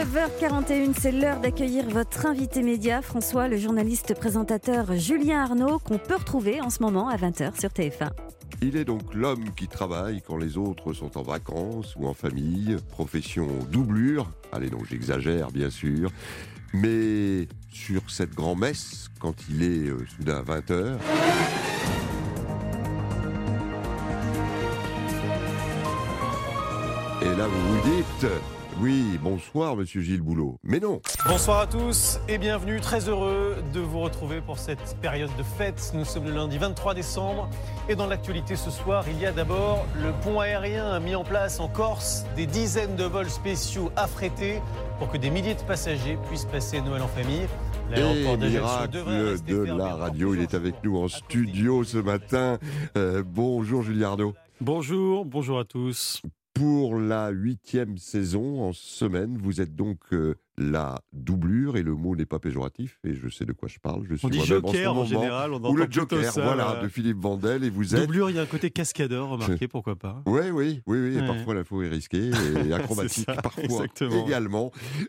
9h41, c'est l'heure d'accueillir votre invité média, François, le journaliste présentateur Julien Arnaud, qu'on peut retrouver en ce moment à 20h sur TF1. Il est donc l'homme qui travaille quand les autres sont en vacances ou en famille, profession doublure, allez donc j'exagère bien sûr, mais sur cette grand-messe, quand il est soudain 20h... Et là vous vous dites... Oui, bonsoir Monsieur Gilles Boulot. Mais non. Bonsoir à tous et bienvenue. Très heureux de vous retrouver pour cette période de fête. Nous sommes le lundi 23 décembre et dans l'actualité ce soir, il y a d'abord le pont aérien mis en place en Corse, des dizaines de vols spéciaux affrétés pour que des milliers de passagers puissent passer Noël en famille. Et miracle de la radio, il est avec nous en studio ce matin. Bonjour Julien Arnaud. Bonjour à tous. Pour la 8e saison en semaine, vous êtes donc la doublure, et le mot n'est pas péjoratif, et je sais de quoi je parle. Je suis on dit joker en général, on ou le joker, ça, voilà, de Philippe Vandel, et vous êtes... Doublure, il y a un côté cascadeur, remarquez, pourquoi pas. Oui, et parfois l'info est risquée, et acrobatique parfois exactement. Également.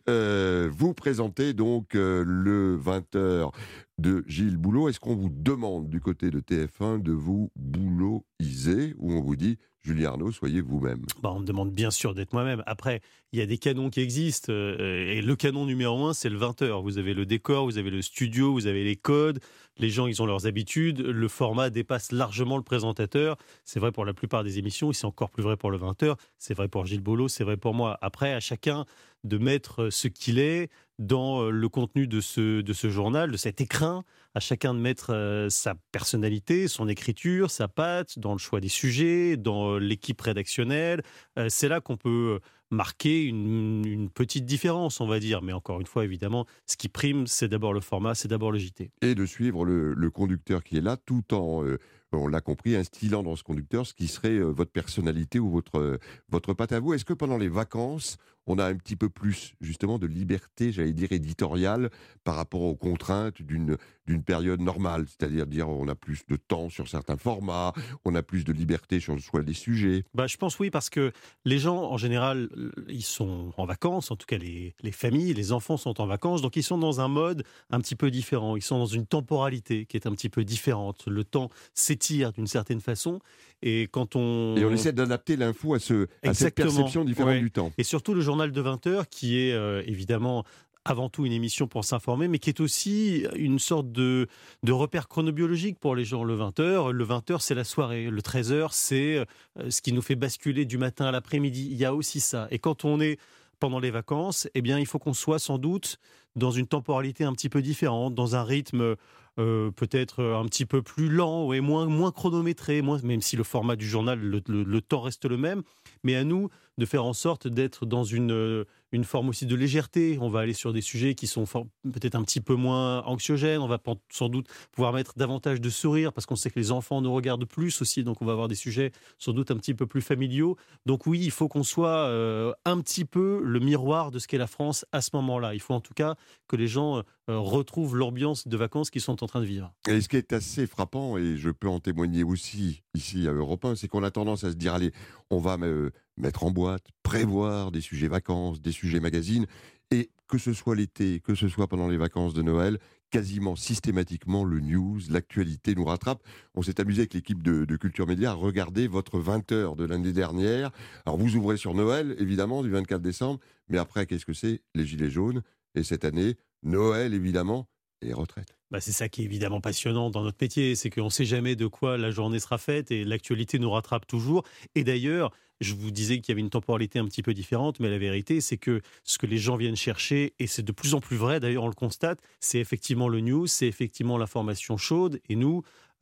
Vous présentez donc le 20h de Gilles Boulot. Est-ce qu'on vous demande du côté de TF1 de vous boulotiser, ou on vous dit Julien Arnaud, soyez vous-même? On me demande bien sûr d'être moi-même. Après, il y a des canons qui existent, et le canon numéro 1, c'est le 20h. Vous avez le décor, vous avez le studio, vous avez les codes, les gens, ils ont leurs habitudes, le format dépasse largement le présentateur. C'est vrai pour la plupart des émissions, et c'est encore plus vrai pour le 20h, c'est vrai pour Gilles Boulot, c'est vrai pour moi. Après, à chacun de mettre ce qu'il est dans le contenu de ce journal, de cet écrin, à chacun de mettre sa personnalité, son écriture, sa patte, dans le choix des sujets, dans l'équipe rédactionnelle. C'est là qu'on peut marquer une petite différence, on va dire. Mais encore une fois, évidemment, ce qui prime, c'est d'abord le format, c'est d'abord le JT. Et de suivre le conducteur qui est là, tout en... on l'a compris, instillant dans ce conducteur ce qui serait votre personnalité ou votre patte à vous. Est-ce que pendant les vacances, on a un petit peu plus justement de liberté, j'allais dire éditoriale, par rapport aux contraintes d'une période normale? C'est-à-dire dire on a plus de temps sur certains formats, on a plus de liberté sur le choix des sujets. Je pense oui, parce que les gens, en général, ils sont en vacances, en tout cas les familles, les enfants sont en vacances, donc ils sont dans un mode un petit peu différent, ils sont dans une temporalité qui est un petit peu différente. Le temps s'étire d'une certaine façon, et quand on essaie d'adapter l'info à cette perception différente du temps. Et surtout le journal de 20h, qui est évidemment avant tout une émission pour s'informer, mais qui est aussi une sorte de repère chronobiologique pour les gens. Le 20h, c'est la soirée. Le 13h, c'est ce qui nous fait basculer du matin à l'après-midi. Il y a aussi ça. Et quand on est pendant les vacances, il faut qu'on soit sans doute dans une temporalité un petit peu différente, dans un rythme peut-être un petit peu plus lent et moins chronométré, même si le format du journal, le temps reste le même, mais à nous de faire en sorte d'être dans une forme aussi de légèreté. On va aller sur des sujets qui sont peut-être un petit peu moins anxiogènes, on va sans doute pouvoir mettre davantage de sourire, parce qu'on sait que les enfants nous regardent plus aussi, donc on va avoir des sujets sans doute un petit peu plus familiaux. Donc oui, il faut qu'on soit un petit peu le miroir de ce qu'est la France à ce moment-là. Il faut en tout cas que les gens retrouvent l'ambiance de vacances qu'ils sont en train de vivre. Et ce qui est assez frappant, et je peux en témoigner aussi ici à Europe 1, c'est qu'on a tendance à se dire, allez, on va mettre en boîte, prévoir des sujets vacances, des sujets magazines, et que ce soit l'été, que ce soit pendant les vacances de Noël, quasiment systématiquement le news, l'actualité nous rattrape. On s'est amusé avec l'équipe de Culture Média à regarder votre 20h de l'année dernière. Alors vous ouvrez sur Noël, évidemment, du 24 décembre, mais après, qu'est-ce que c'est? Les Gilets jaunes. Et cette année, Noël, évidemment, et retraite. C'est ça qui est évidemment passionnant dans notre métier, c'est qu'on ne sait jamais de quoi la journée sera faite, et l'actualité nous rattrape toujours. Et d'ailleurs, je vous disais qu'il y avait une temporalité un petit peu différente, mais la vérité, c'est que ce que les gens viennent chercher, et c'est de plus en plus vrai, d'ailleurs on le constate, c'est effectivement le news, c'est effectivement l'information chaude, et nous,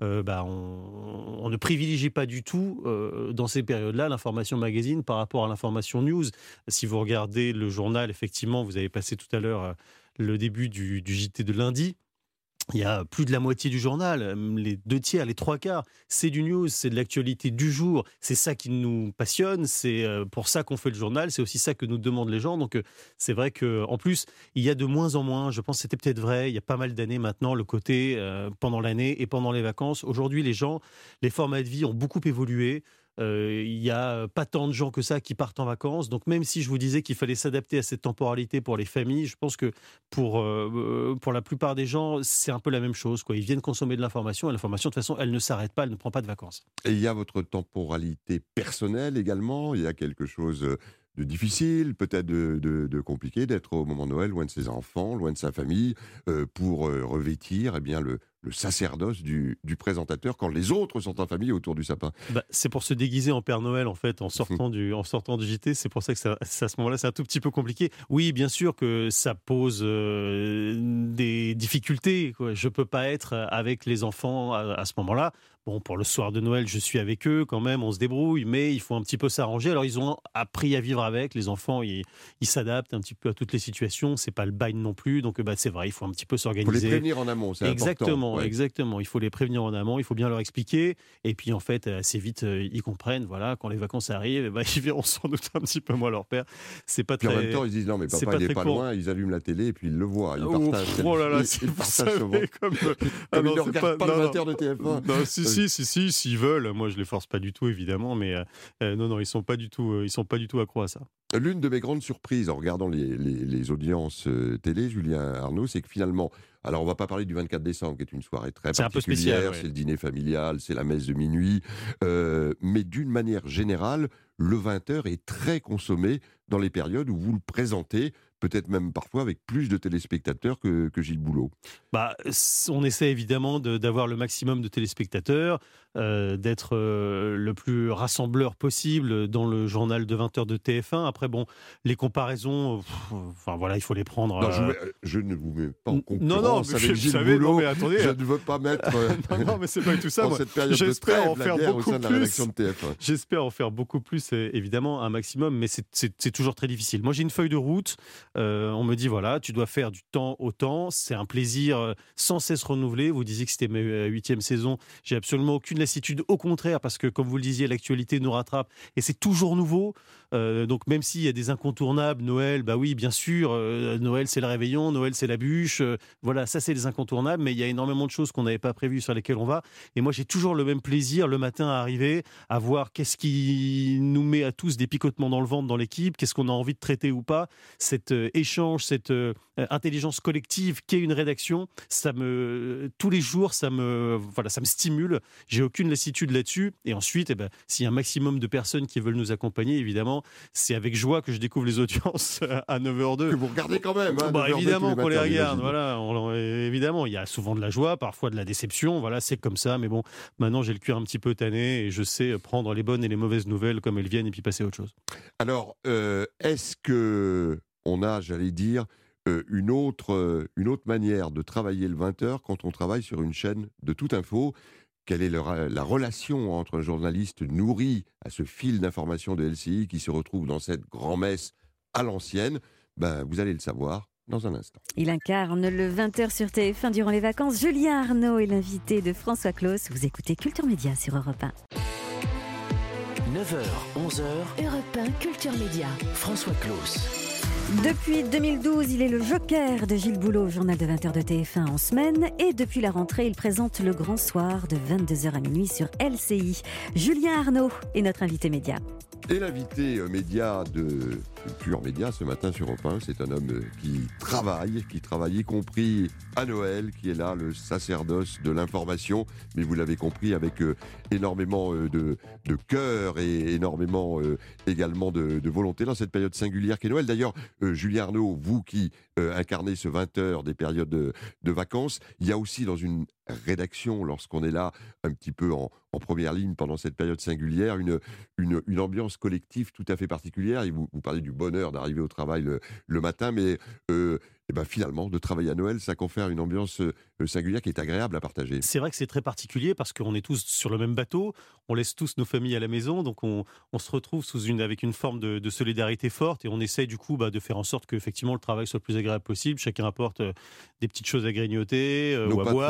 on ne privilégie pas du tout dans ces périodes-là l'information magazine par rapport à l'information news. Si vous regardez le journal, effectivement, vous avez passé tout à l'heure le début du JT de lundi. Il y a plus de la moitié du journal, les 2/3, les 3/4, c'est du news, c'est de l'actualité du jour. C'est ça qui nous passionne, c'est pour ça qu'on fait le journal, c'est aussi ça que nous demandent les gens. Donc c'est vrai qu'en plus, il y a de moins en moins, je pense que c'était peut-être vrai, il y a pas mal d'années maintenant, le côté pendant l'année et pendant les vacances. Aujourd'hui, les formats de vie ont beaucoup évolué. il n'y a pas tant de gens que ça qui partent en vacances. Donc même si je vous disais qu'il fallait s'adapter à cette temporalité pour les familles, je pense que pour la plupart des gens, c'est un peu la même chose, quoi. Ils viennent consommer de l'information et l'information, de toute façon, elle ne s'arrête pas, elle ne prend pas de vacances. Et il y a votre temporalité personnelle également. Il y a quelque chose de difficile, peut-être de compliqué, d'être au moment de Noël loin de ses enfants, loin de sa famille, pour revêtir le sacerdoce du présentateur quand les autres sont en famille autour du sapin. C'est pour se déguiser en Père Noël, en fait, en sortant du JT. C'est pour ça que à ce moment-là, c'est un tout petit peu compliqué. Oui, bien sûr que ça pose des difficultés, quoi. Je ne peux pas être avec les enfants à ce moment-là. Bon, pour le soir de Noël, je suis avec eux quand même, on se débrouille, mais il faut un petit peu s'arranger. Alors, ils ont appris à vivre avec. Les enfants, ils s'adaptent un petit peu à toutes les situations. C'est pas le bail non plus. Donc, c'est vrai, il faut un petit peu s'organiser. Il faut les prévenir en amont, c'est important. Exactement. Il faut les prévenir en amont, il faut bien leur expliquer. Et puis, en fait, assez vite, ils comprennent. Voilà, quand les vacances arrivent, ils verront sans doute un petit peu moins leur père. C'est pas puis très. En même temps, ils disent non, mais papa, il n'est pas loin. Ils allument la télé et puis ils le voient. Ils partagent. Oh là là, ils partagent souvent. Comme ils ne regardent pas le 20h de TF1. Non, si, s'ils veulent. Moi, je les force pas du tout, évidemment. Mais non, ils sont pas du tout accros à ça. L'une de mes grandes surprises en regardant les audiences télé, Julien Arnaud, c'est que finalement, alors on va pas parler du 24 décembre, qui est une soirée très particulière, un peu spécial, ouais. C'est le dîner familial, c'est la messe de minuit, mais d'une manière générale, le 20h est très consommé dans les périodes où vous le présentez, peut-être même parfois avec plus de téléspectateurs que Gilles Boulot. On essaie évidemment d'avoir le maximum de téléspectateurs, d'être le plus rassembleur possible dans le journal de 20h de TF1. Après, les comparaisons, il faut les prendre. Non, je ne vous mets pas en mais concurrence avec Gilles Boulot. Mais attendez, je ne veux pas mettre non, mais c'est pas tout ça. Dans cette période de trêve, en faire la guerre beaucoup au sein de la plus. rédaction de TF1. J'espère en faire beaucoup plus, évidemment, un maximum, mais c'est toujours très difficile. Moi, j'ai une feuille de route. On me dit, voilà, tu dois faire du temps au temps. C'est un plaisir sans cesse renouvelé. Vous disiez que c'était ma 8e saison. J'ai absolument aucune lassitude. Au contraire, parce que, comme vous le disiez, l'actualité nous rattrape et c'est toujours nouveau. Donc, même s'il y a des incontournables, Noël, oui, bien sûr, Noël, c'est le réveillon, Noël, c'est la bûche. Voilà, ça, c'est les incontournables, mais il y a énormément de choses qu'on n'avait pas prévues sur lesquelles on va. Et moi, j'ai toujours le même plaisir le matin à arriver, à voir qu'est-ce qui nous met à tous des picotements dans le ventre dans l'équipe, qu'est-ce qu'on a envie de traiter ou pas. Cet échange, cette intelligence collective qu'est une rédaction, tous les jours, ça me stimule. J'ai aucune lassitude là-dessus. Et ensuite, s'il y a un maximum de personnes qui veulent nous accompagner, évidemment, c'est avec joie que je découvre les audiences à 9h02. Que vous regardez quand même. Évidemment qu'on les regarde. Voilà, évidemment, il y a souvent de la joie, parfois de la déception. Voilà, c'est comme ça. Mais bon, maintenant, j'ai le cuir un petit peu tanné et je sais prendre les bonnes et les mauvaises nouvelles comme elles viennent et puis passer à autre chose. Alors, est-ce que on a, j'allais dire, une autre manière de travailler le 20h quand on travaille sur une chaîne de toute info? Quelle est la relation entre un journaliste nourri à ce fil d'information de LCI qui se retrouve dans cette grand-messe à l'ancienne? Vous allez le savoir dans un instant. Il incarne le 20h sur TF1 durant les vacances. Julien Arnaud est l'invité de François Claus. Vous écoutez Culture Média sur Europe 1. 9h, 11h, Europe 1, Culture Média. François Claus. Depuis 2012, il est le joker de Gilles Boulot au journal de 20h de TF1 en semaine. Et depuis la rentrée, il présente le grand soir de 22h à minuit sur LCI. Julien Arnaud est notre invité média. Et l'invité média de Culture Média ce matin sur Europe 1, c'est un homme qui travaille y compris à Noël, qui est là, le sacerdoce de l'information, mais vous l'avez compris, avec énormément de cœur et énormément également de volonté dans cette période singulière qu'est Noël. D'ailleurs, Julien Arnaud, vous qui incarnez ce 20h des périodes de vacances, il y a aussi dans une rédaction, lorsqu'on est là un petit peu en première ligne pendant cette période singulière, une ambiance collective tout à fait particulière. Et vous parlez du bonheur d'arriver au travail le matin, mais finalement, de travailler à Noël, ça confère une ambiance singulière qui est agréable à partager. C'est vrai que c'est très particulier parce qu'on est tous sur le même bateau, on laisse tous nos familles à la maison, donc on se retrouve avec une forme de solidarité forte et on essaye du coup de faire en sorte qu'effectivement le travail soit le plus agréable possible. Chacun apporte des petites choses à grignoter ou à boire. Nos patrons nous offrent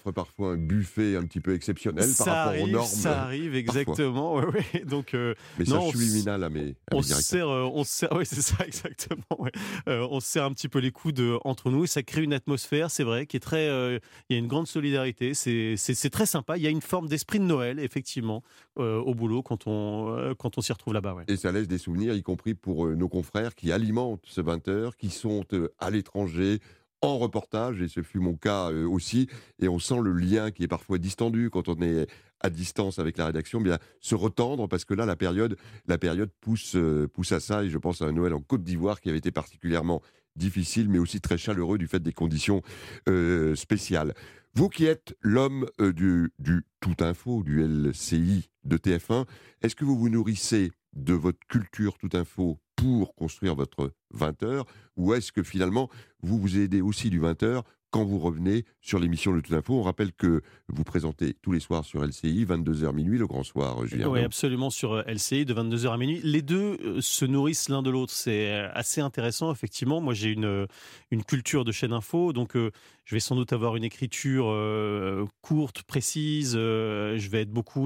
offre parfois un buffet un petit peu exceptionnel par rapport aux normes. Ça arrive, exactement. Ouais. Donc, message subliminal à mes directeurs. On se sert, oui, c'est ça, exactement. Ouais. On se serre un petit peu les coudes entre nous et ça crée une atmosphère, c'est vrai, qui est très. Il y a une grande solidarité. C'est très sympa. Il y a une forme d'esprit de Noël, effectivement, au boulot quand on s'y retrouve là-bas. Ouais. Et ça laisse des souvenirs, y compris pour nos confrères qui alimentent ce 20h, qui sont à l'étranger, en reportage, et ce fut mon cas aussi, et on sent le lien qui est parfois distendu quand on est à distance avec la rédaction, bien se retendre, parce que là, la période pousse à ça, et je pense à un Noël en Côte d'Ivoire qui avait été particulièrement difficile, mais aussi très chaleureux du fait des conditions spéciales. Vous qui êtes l'homme du Tout Info, du LCI de TF1, est-ce que vous vous nourrissez de votre culture Tout Info pour construire votre 20h, ou est-ce que finalement vous aidez aussi du 20h quand vous revenez sur l'émission de Tout Info? On rappelle que vous présentez tous les soirs sur LCI, 22h minuit, le grand soir, Julien. Oui, absolument, sur LCI, de 22h à minuit. Les deux se nourrissent l'un de l'autre. C'est assez intéressant, effectivement. Moi, j'ai une culture de chaîne info, donc je vais sans doute avoir une écriture courte, précise. Je vais être beaucoup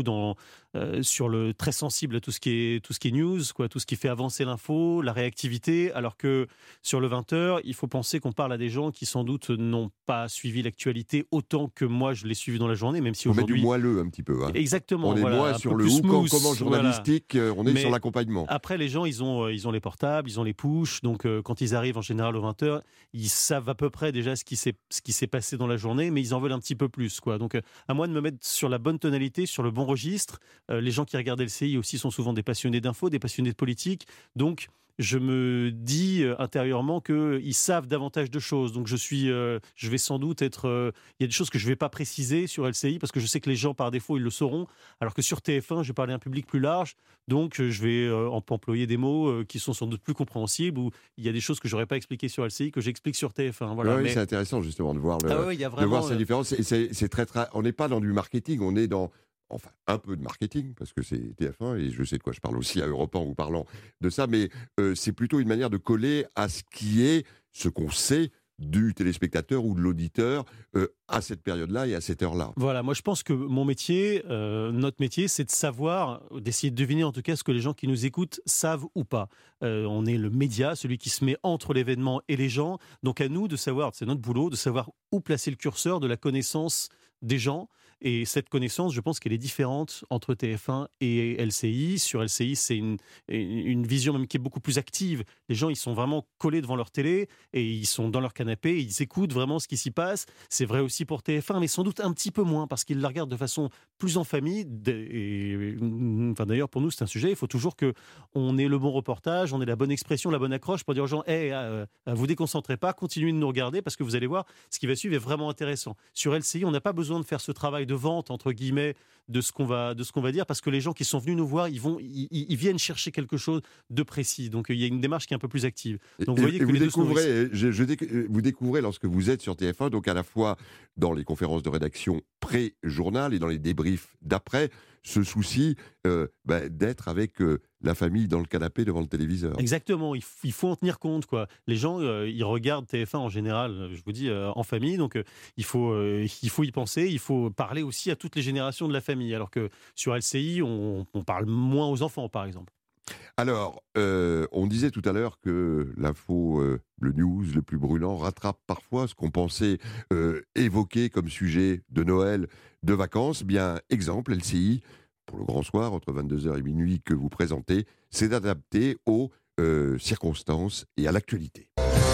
sur le très sensible à tout ce qui est news, quoi, tout ce qui fait avancer l'info, la réactivité, alors que sur le 20h, il faut penser qu'on parle à des gens qui sans doute n'ont pas suivi l'actualité autant que moi je l'ai suivi dans la journée, même si aujourd'hui... On met du moelleux un petit peu. Hein. Exactement. On est moins sur le hook en comment journalistique, on est sur l'accompagnement. Après, les gens, ils ont les portables, ils ont les push, donc quand ils arrivent en général au 20h, ils savent à peu près déjà ce qui s'est passé dans la journée, mais ils en veulent un petit peu plus, quoi. Donc à moi de me mettre sur la bonne tonalité, sur le bon registre. Les gens qui regardent LCI aussi sont souvent des passionnés d'info, des passionnés de politique, donc je me dis intérieurement qu'ils savent davantage de choses. Donc je vais sans doute être... Il y a des choses que je ne vais pas préciser sur LCI parce que je sais que les gens, par défaut, ils le sauront. Alors que sur TF1, je vais parler à un public plus large. Donc je vais employer des mots qui sont sans doute plus compréhensibles, ou il y a des choses que je n'aurais pas expliquées sur LCI que j'explique sur TF1. Voilà. Oui, c'est intéressant justement de voir, de voir ces différences. C'est très, on n'est pas dans du marketing, on est dans... Enfin, un peu de marketing, parce que c'est TF1, et je sais de quoi je parle aussi à Europe 1 en vous parlant de ça, mais c'est plutôt une manière de coller à ce qu'on sait du téléspectateur ou de l'auditeur à cette période-là et à cette heure-là. Voilà, moi je pense que mon métier, notre métier, c'est de savoir, d'essayer de deviner en tout cas ce que les gens qui nous écoutent savent ou pas. On est le média, celui qui se met entre l'événement et les gens, donc à nous de savoir, c'est notre boulot, de savoir où placer le curseur de la connaissance des gens. Et cette connaissance, je pense qu'elle est différente entre TF1 et LCI. Sur LCI, c'est une vision même qui est beaucoup plus active. Les gens, ils sont vraiment collés devant leur télé et ils sont dans leur canapé, et ils écoutent vraiment ce qui s'y passe. C'est vrai aussi pour TF1, mais sans doute un petit peu moins parce qu'ils la regardent de façon plus en famille. Enfin, d'ailleurs, pour nous, c'est un sujet. Il faut toujours qu'on ait le bon reportage, on ait la bonne expression, la bonne accroche pour dire aux gens vous déconcentrez pas, continuez de nous regarder parce que vous allez voir, ce qui va suivre est vraiment intéressant. Sur LCI, on n'a pas besoin de faire ce travail de vente, entre guillemets, de ce qu'on va dire, parce que les gens qui sont venus nous voir, ils viennent chercher quelque chose de précis. Donc il y a une démarche qui est un peu plus active. Donc vous découvrez lorsque vous êtes sur TF1, donc à la fois dans les conférences de rédaction pré-journal et dans les débriefs d'après, ce souci d'être avec la famille dans le canapé devant le téléviseur. Exactement, il faut en tenir compte, quoi. Les gens, ils regardent TF1 en général, je vous dis, en famille, donc il faut y penser, il faut parler aussi à toutes les générations de la famille, alors que sur LCI, on parle moins aux enfants, par exemple. Alors, on disait tout à l'heure que l'info, le news le plus brûlant rattrape parfois ce qu'on pensait évoquer comme sujet de Noël, de vacances. Bien, exemple, LCI, pour le grand soir, entre 22h et minuit que vous présentez, c'est d'adapter aux circonstances et à l'actualité.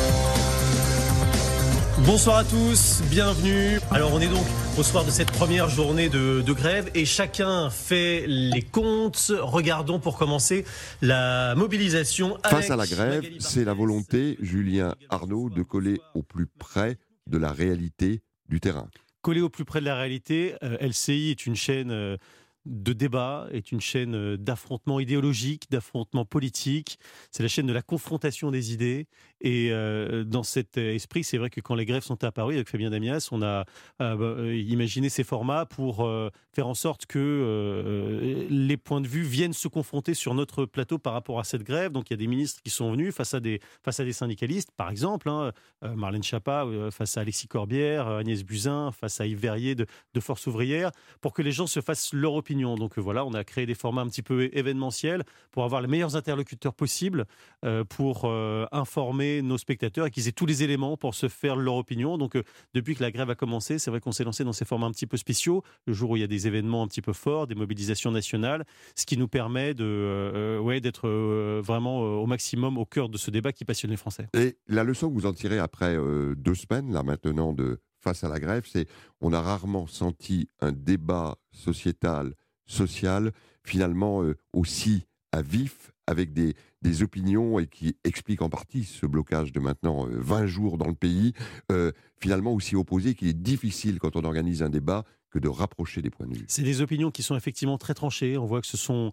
Bonsoir à tous, bienvenue. Alors on est donc au soir de cette première journée de grève et chacun fait les comptes. Regardons pour commencer la mobilisation. Face à la grève, c'est la volonté, Julien Arnaud, de coller au plus près de la réalité du terrain. Coller au plus près de la réalité, LCI est une chaîne de débat, est une chaîne d'affrontement idéologique, d'affrontement politique. C'est la chaîne de la confrontation des idées Et dans cet esprit, c'est vrai que quand les grèves sont apparues avec Fabien Damias, on a imaginé ces formats pour faire en sorte que les points de vue viennent se confronter sur notre plateau par rapport à cette grève. Donc il y a des ministres qui sont venus face à des syndicalistes, par exemple, Marlène Schiappa face à Alexis Corbière, Agnès Buzyn face à Yves Verrier de Force ouvrière, pour que les gens se fassent leur opinion. Donc voilà, on a créé des formats un petit peu événementiels pour avoir les meilleurs interlocuteurs possibles pour informer nos spectateurs et qu'ils aient tous les éléments pour se faire leur opinion. Donc depuis que la grève a commencé, c'est vrai qu'on s'est lancé dans ces formats un petit peu spéciaux, le jour où il y a des événements un petit peu forts, des mobilisations nationales, ce qui nous permet d'être vraiment au maximum au cœur de ce débat qui passionne les Français. Et la leçon que vous en tirez après 2 semaines, là maintenant, face à la grève, c'est on a rarement senti un débat social, finalement aussi à vif, avec des opinions et qui expliquent en partie ce blocage de maintenant 20 jours dans le pays, finalement aussi opposé, qu'il est difficile quand on organise un débat que de rapprocher des points de vue. C'est des opinions qui sont effectivement très tranchées. On voit que ce sont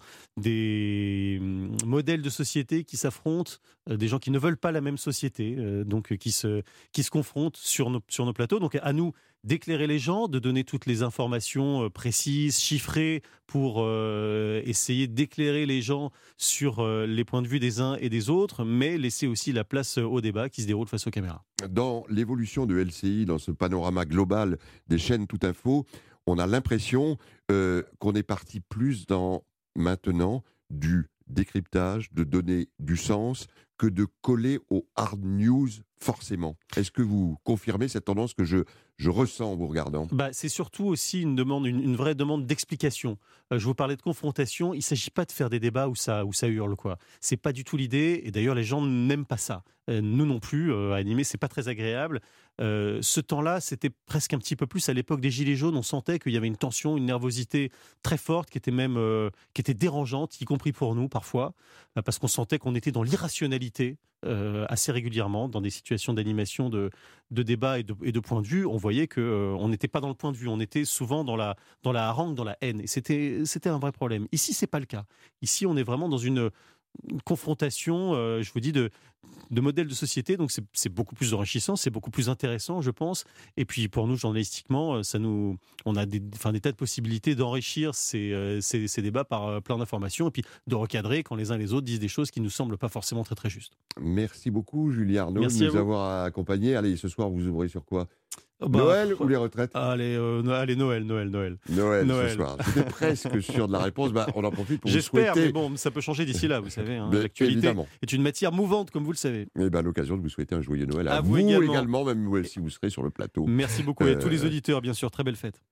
des modèles de société qui s'affrontent, des gens qui ne veulent pas la même société, donc qui se confrontent sur nos plateaux. Donc à nous d'éclairer les gens, de donner toutes les informations précises, chiffrées, pour essayer d'éclairer les gens sur les points de vue des uns et des autres, mais laisser aussi la place au débat qui se déroule face aux caméras. Dans l'évolution de LCI, dans ce panorama global des chaînes Tout Info, on a l'impression qu'on est parti plus dans, maintenant, du décryptage, de donner du sens, que de coller au hard news forcément. Est-ce que vous confirmez cette tendance que je ressens en vous regardant ? C'est surtout aussi une vraie demande d'explication. Je vous parlais de confrontation, il ne s'agit pas de faire des débats où ça hurle, quoi. C'est pas du tout l'idée, et d'ailleurs les gens n'aiment pas ça. Nous non plus, à animer, c'est pas très agréable. Ce temps-là, c'était presque un petit peu plus à l'époque des Gilets jaunes, on sentait qu'il y avait une tension, une nervosité très forte qui était dérangeante, y compris pour nous parfois, parce qu'on sentait qu'on était dans l'irrationalité assez régulièrement, dans des situations d'animation, de débat et de point de vue. On voyait qu'on n'était pas dans le point de vue, on était souvent dans la harangue, dans la haine. Et c'était un vrai problème. Ici, c'est pas le cas. Ici, on est vraiment dans une confrontation, je vous dis, de modèles de société, donc c'est beaucoup plus enrichissant, c'est beaucoup plus intéressant, je pense. Et puis pour nous, journalistiquement, on a des tas de possibilités d'enrichir ces débats par plein d'informations, et puis de recadrer quand les uns et les autres disent des choses qui nous semblent pas forcément très très justes. Merci beaucoup Julien Arnaud Merci de nous avoir accompagnés. Allez, ce soir vous ouvrez sur quoi ? Noël ou les retraites ? Allez, Noël. Noël ce soir. C'était presque sûr de la réponse. On en profite pour vous souhaiter... J'espère, mais bon, ça peut changer d'ici là, vous savez. L'actualité évidemment est une matière mouvante, comme vous le savez. Et l'occasion de vous souhaiter un joyeux Noël à vous également, même si vous serez sur le plateau. Merci beaucoup, et à tous les auditeurs, bien sûr. Très belle fête.